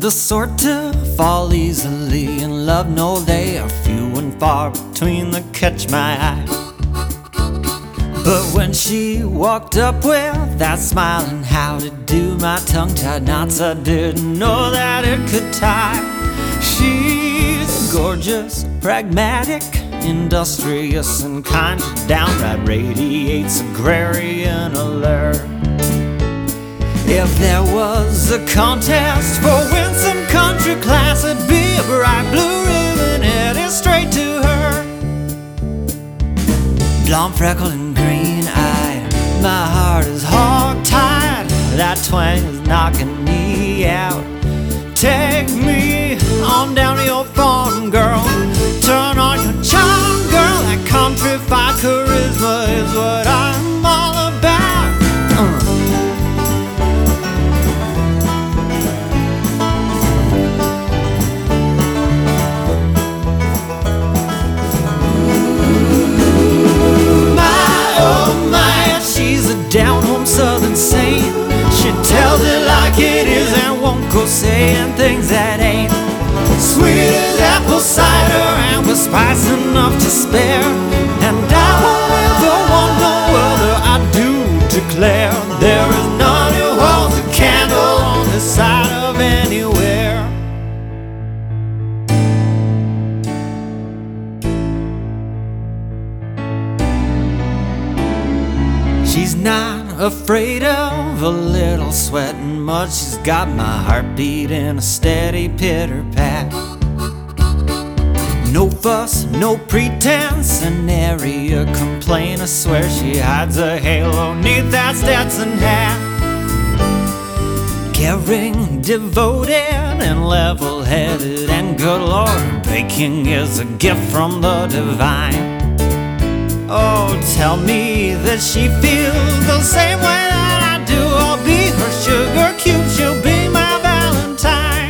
the sort to fall easily in love. No, they are few and far between that catch my eye. But when she walked up with that smile and how to do, my tongue-tied knots I didn't know that it could tie. She's gorgeous, pragmatic, industrious and kind. She downright radiates agrarian allure. If there was a contest for Winston Country Class, it'd be a bright blue ribbon headed straight to her. Blonde, freckled and green-eyed, my heart is hog-tied. That twang is knocking me out. Take me on down to your farm, girl. Turn on your charm, girl. That countrified charisma is what I'm all about. She's a down-home southern saint. She tells it like it is and won't go saying things that ain't. Sweet as apple cider and with spice enough to spare. And I won't ever want no other, I do declare. There is none who holds a candle on this side of anywhere. She's not afraid of a little sweat and mud. She's got my heartbeat in a steady pitter-pat. No fuss, no pretense, an area complaint. I swear she hides a halo neath that Stetson hat. Caring, devoted, and level-headed, and good Lord, baking is a gift from the divine. Oh, tell me that she feels the same way that I do. I'll be her sugar cube, she'll be my Valentine.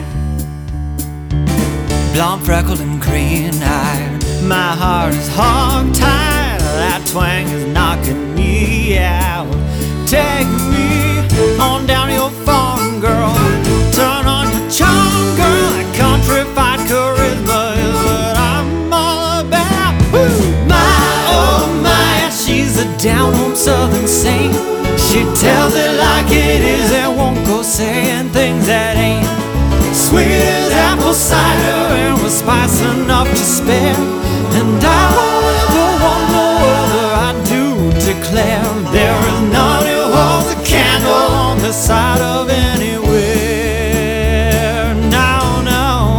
Blonde, freckled, and green-eyed, my heart is hog-tied. That twang is knocking me out. Take me on down to your farm, girl. Turn on your charm, girl. That countrified charisma is what I'm all about. Woo! She's a down-home southern saint. She tells it like it is and won't go saying things that ain't. Sweet as apple cider and with spice enough to spare. And I won't ever want no other, I do declare. There is none who holds a candle on this side of anywhere. No, no.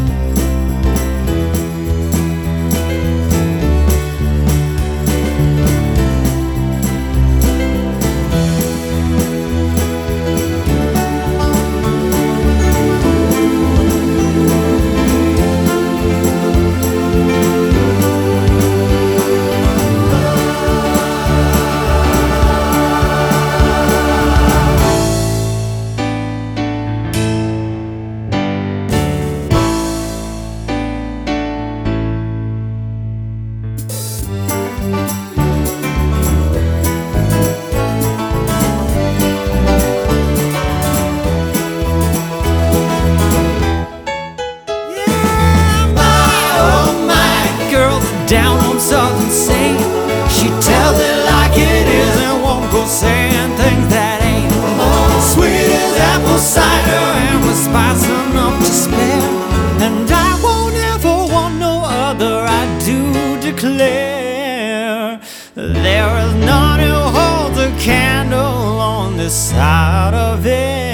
Down-home southern saint. She tells it like it is and won't go saying things that ain't. Sweet as apple cider and with spice enough to spare. And I won't ever want no other, I do declare. There is none who holds a candle on this side of it.